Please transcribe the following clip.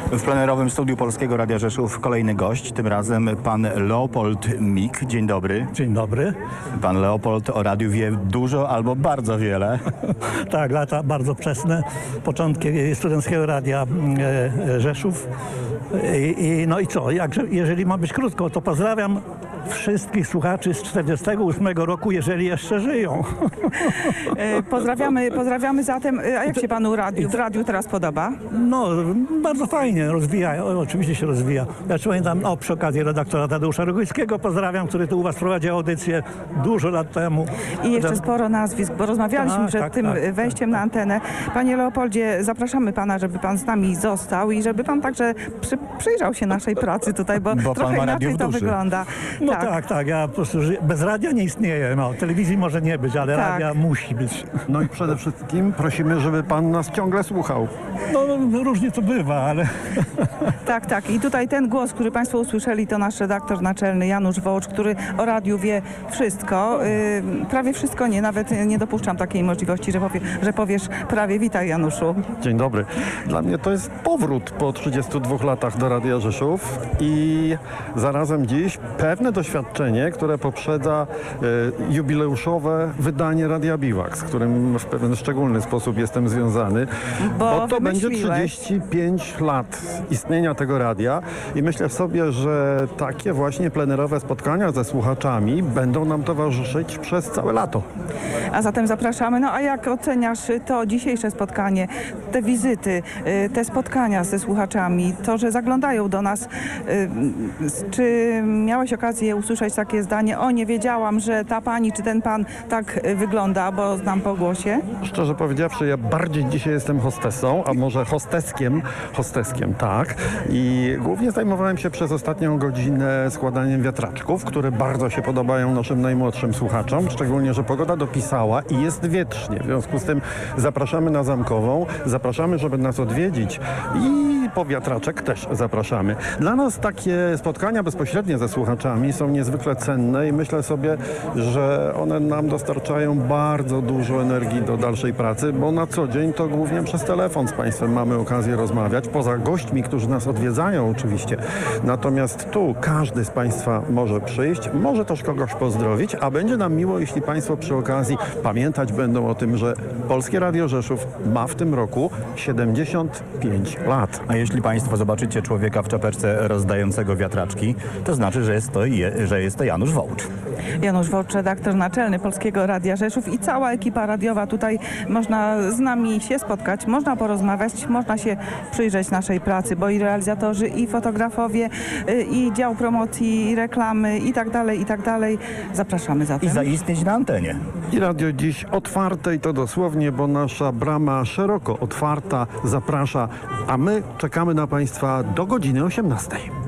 W plenerowym studiu Polskiego Radia Rzeszów kolejny gość, tym razem pan Leopold Mik. Dzień dobry. Dzień dobry. Pan Leopold o radiu wie dużo albo bardzo wiele. Tak, lata bardzo wczesne, początki Studenckiego Radia Rzeszów. No i co, jeżeli ma być krótko, to pozdrawiam wszystkich słuchaczy z 48 roku, jeżeli jeszcze żyją. Pozdrawiamy zatem. A jak się panu w radiu teraz podoba? No, bardzo fajnie, oczywiście się rozwija. Ja pamiętam, przy okazji redaktora Tadeusza Rogoyskiego pozdrawiam, który tu u was prowadził audycję dużo lat temu. I jeszcze sporo nazwisk, bo rozmawialiśmy przed tym wejściem na antenę. Panie Leopoldzie, zapraszamy pana, żeby pan z nami został i żeby pan także przyjrzał się naszej pracy tutaj, bo trochę inaczej to wygląda. No tak, ja po prostu bez radia nie istnieję. No, telewizji może nie być, ale radia musi być. No i przede wszystkim prosimy, żeby pan nas ciągle słuchał. No różnie to bywa, ale... Tak. I tutaj ten głos, który państwo usłyszeli, to nasz redaktor naczelny Janusz Wołcz, który o radiu wie wszystko. Prawie wszystko nie, nawet nie dopuszczam takiej możliwości, że powiesz prawie. Witaj, Januszu. Dzień dobry. Dla mnie to jest powrót po 32 latach do Radia Rzeszów i zarazem dziś pewne doświadczenie, które poprzedza jubileuszowe wydanie Radia Biwak, z którym w pewien szczególny sposób jestem związany, bo to będzie 35 lat istnienia tego radia i myślę sobie, że takie właśnie plenerowe spotkania ze słuchaczami będą nam towarzyszyć przez całe lato. A zatem zapraszamy. No a jak oceniasz to dzisiejsze spotkanie, te wizyty, te spotkania ze słuchaczami, to, że zaglądają do nas? Czy miałeś okazję usłyszeć takie zdanie: o, nie wiedziałam, że ta pani czy ten pan tak wygląda, bo znam po głosie? Szczerze powiedziawszy, ja bardziej dzisiaj jestem hostessą, a może hosteskiem, tak. I głównie zajmowałem się przez ostatnią godzinę składaniem wiatraczków, które bardzo się podobają naszym najmłodszym słuchaczom, szczególnie, że pogoda dopisała i jest wietrznie. W związku z tym zapraszamy na Zamkową, zapraszamy, żeby nas odwiedzić i po wiatraczek też zapraszamy. Dla nas takie spotkania bezpośrednie ze słuchaczami są niezwykle cenne i myślę sobie, że one nam dostarczają bardzo dużo energii do dalszej pracy, bo na co dzień to głównie przez telefon z państwem mamy okazję rozmawiać, poza gośćmi, którzy nas odwiedzają oczywiście. Natomiast tu każdy z państwa może przyjść, może też kogoś pozdrowić, a będzie nam miło, jeśli państwo przy okazji pamiętać będą o tym, że Polskie Radio Rzeszów ma w tym roku 75 lat. A jeśli państwo zobaczycie człowieka w czapeczce rozdającego wiatraczki, to znaczy, że jest to Janusz Wołcz. Janusz Wołcz, redaktor naczelny Polskiego Radia Rzeszów i cała ekipa radiowa. Tutaj można z nami się spotkać, można porozmawiać, można się przyjrzeć naszej pracy, bo i realizatorzy, i fotografowie, i dział promocji, i reklamy, i tak dalej. Zapraszamy zatem. I zaistnieć na antenie. I radio dziś otwarte i to dosłownie, bo nasza brama szeroko otwarta zaprasza, a my czekamy na państwa do godziny 18.